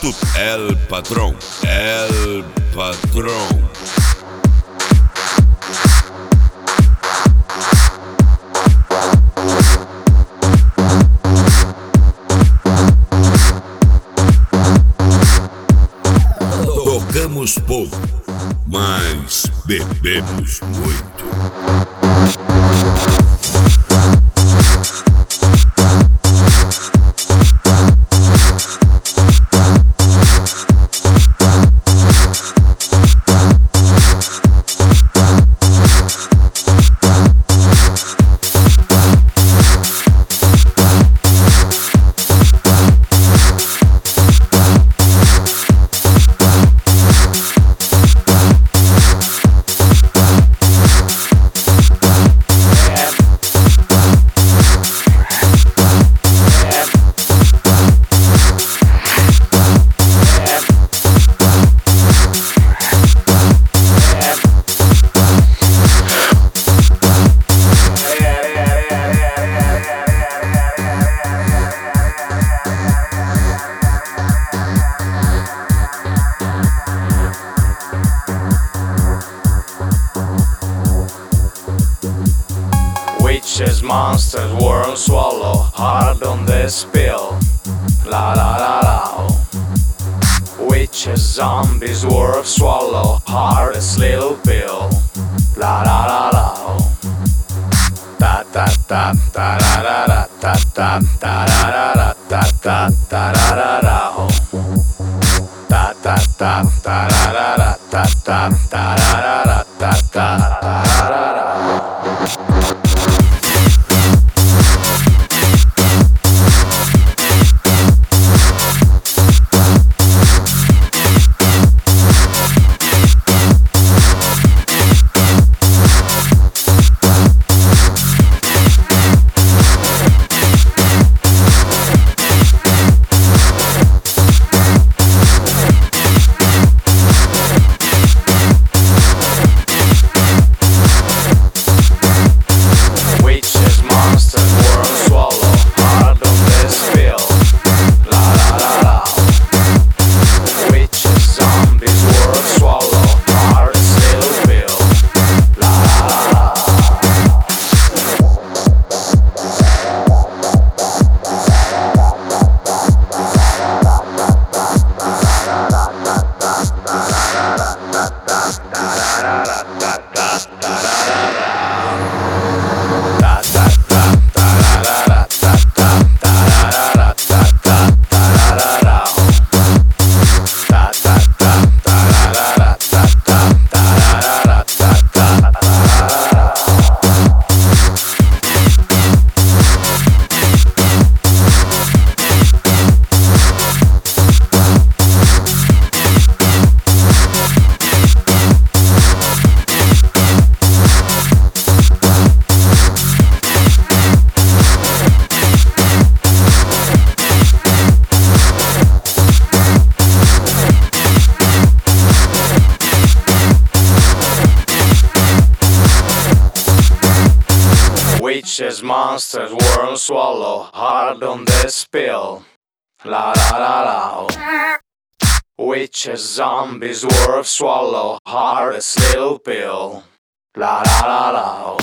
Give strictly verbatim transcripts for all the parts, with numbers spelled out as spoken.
tu El Patrón, El Patrón. Tocamos pouco, mas bebemos muito. Witches, monsters, worms, swallow hard on this pill. La la la la. Witches, zombies, worms, swallow hardest little pill. La la la la. Ta ta ta ta ra ra ra ta ta ta ra ra ra ta ta ta ra ra ra. Ta ta ta ta ra ra ra ta ta ta ra ra ra ta ta ta ra ra. Witches, monsters, worms, swallow hard on this pill. La la la la. Witches, zombies, worms, swallow hardest little pill. La la la la.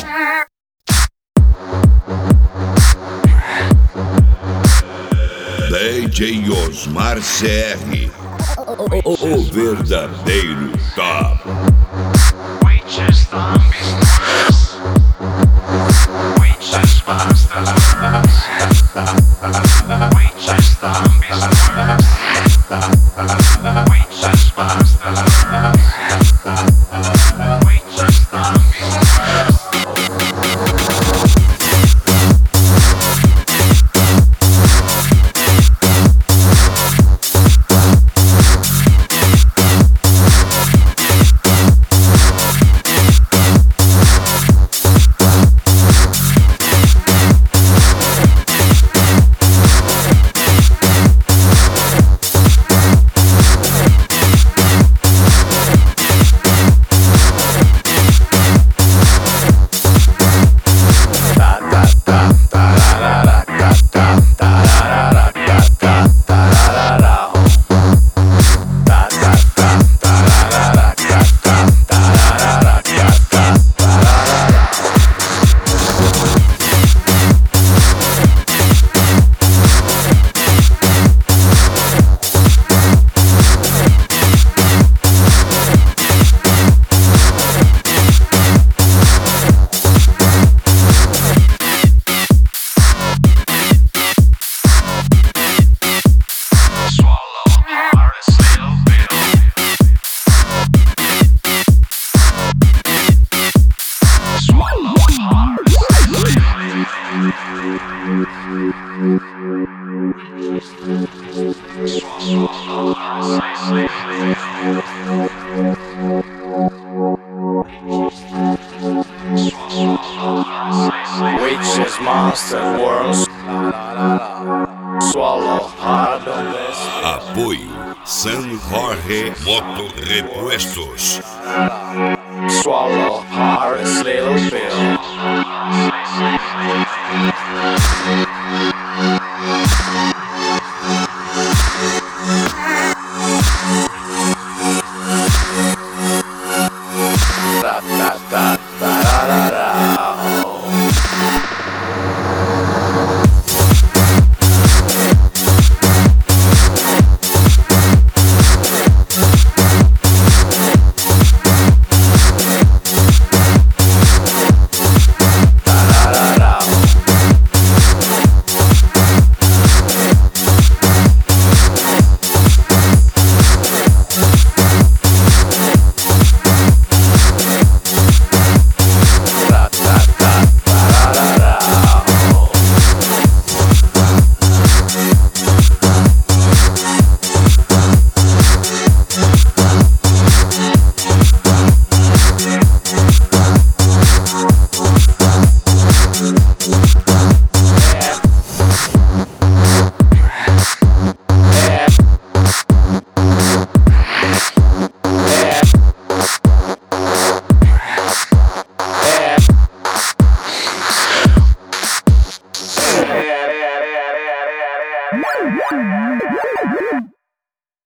D J Osmar C R, o, o verdadeiro top. Witches, zombies, worms. Witches, monsters, witches, zombies, worms. Witches, monsters, witches, zombies, worms. Witches, monsters, worms. Swallow hard on this. Apoio San Jorge Moto Repuestos. Swallow hard, little pill.